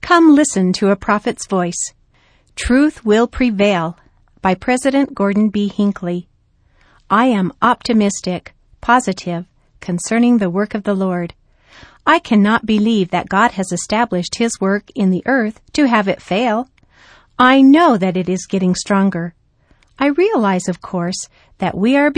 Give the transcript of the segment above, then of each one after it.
Come listen to a prophet's voice. Truth Will Prevail by President Gordon B. Hinckley. I am optimistic, positive, concerning the work of the Lord. I cannot believe that God has established His work in the earth to have it fail. I know that it is getting stronger. I realize, of course, that we are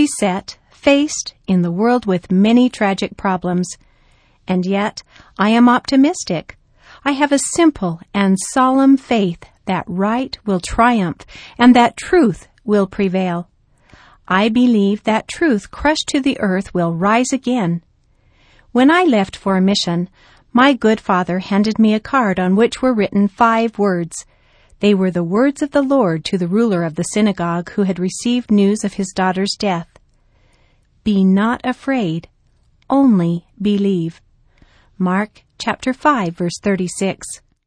faced in the world with many tragic problems. And yet, I am optimistic. I have a simple and solemn faith that right will triumph and that truth will prevail. I believe that truth crushed to the earth will rise again. When I left for a mission, my good father handed me a card on which were written 5 words. They were the words of the Lord to the ruler of the synagogue who had received news of his daughter's death. Be not afraid, only believe. Mark chapter 5, verse 36.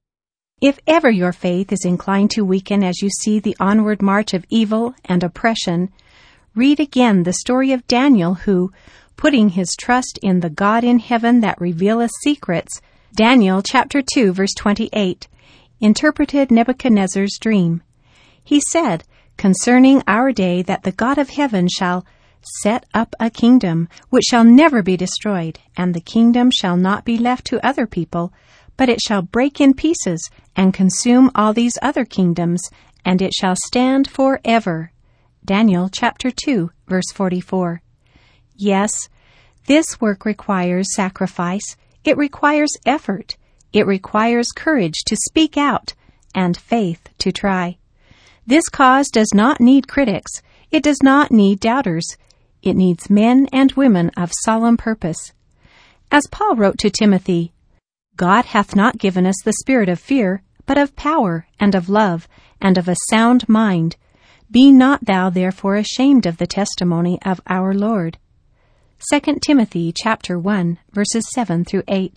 If ever your faith is inclined to weaken as you see the onward march of evil and oppression, read again the story of Daniel who, putting his trust in the God in heaven that revealeth secrets, Daniel chapter 2, verse 28, interpreted Nebuchadnezzar's dream. He said, concerning our day, that the God of heaven shall set up a kingdom which shall never be destroyed, and the kingdom shall not be left to other people, but it shall break in pieces and consume all these other kingdoms, and it shall stand forever. Daniel chapter 2, verse 44. Yes, this work requires sacrifice. It requires effort. It requires courage to speak out and faith to try. This cause does not need critics. It does not need doubters. It needs men and women of solemn purpose. As Paul wrote to Timothy, God hath not given us the spirit of fear, but of power and of love and of a sound mind. Be not thou therefore ashamed of the testimony of our Lord. 2 Timothy chapter 1, verses 7 through 8.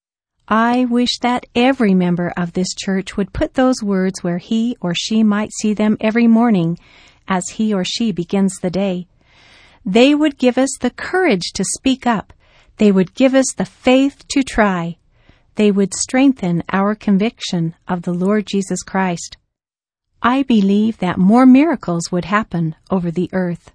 I wish that every member of this church would put those words where he or she might see them every morning as he or she begins the day. They would give us the courage to speak up. They would give us the faith to try. They would strengthen our conviction of the Lord Jesus Christ. I believe that more miracles would happen over the earth.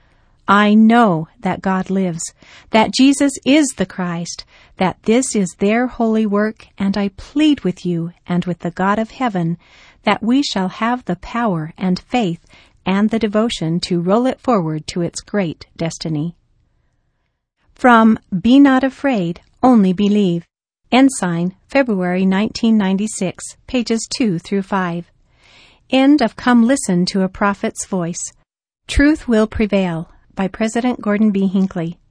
I know that God lives, that Jesus is the Christ, that this is their holy work, and I plead with you and with the God of heaven that we shall have the power and faith and the devotion to roll it forward to its great destiny. From Be Not Afraid, Only Believe. Ensign, February 1996, pages 2 through 5. End of Come Listen to a Prophet's Voice. Truth Will Prevail by President Gordon B. Hinckley.